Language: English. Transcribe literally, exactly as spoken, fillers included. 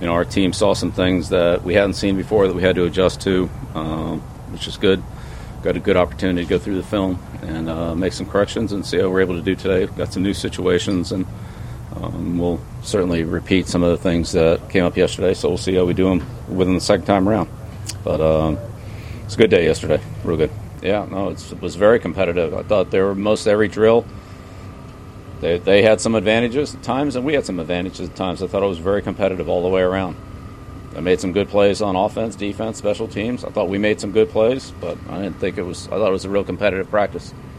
you know, our team saw some things that we hadn't seen before that we had to adjust to, um, which is good. Got a good opportunity to go through the film and uh, make some corrections and see how we're able to do today. Got some new situations, and um, we'll certainly repeat some of the things that came up yesterday, so we'll see how we do them within the second time around. But um, it's a good day yesterday, real good. Yeah, no, it's, it was very competitive. I thought there were most every drill, they, they had some advantages at times, and we had some advantages at times. I thought it was very competitive all the way around. I made some good plays on offense, defense, special teams. I thought we made some good plays, but I didn't think it was – I thought it was a real competitive practice.